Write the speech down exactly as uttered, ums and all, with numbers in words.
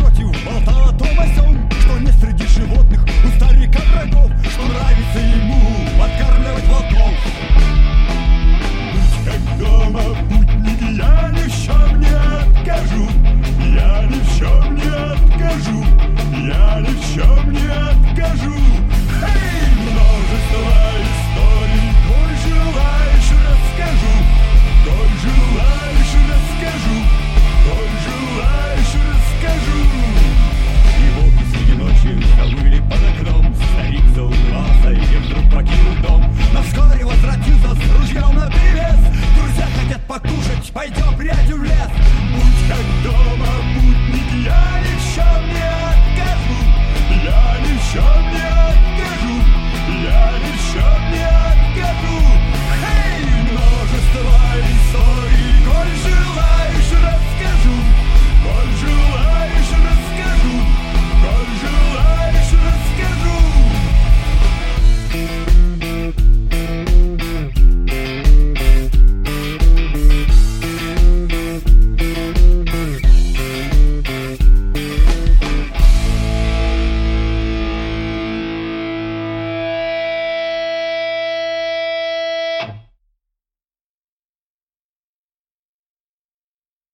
против болта о том о сём, что не среди животных у старика врагов, что нравится ему подкармливать волков. Будь как дома, путники, я ни в чем не откажу, я ни в чем не откажу.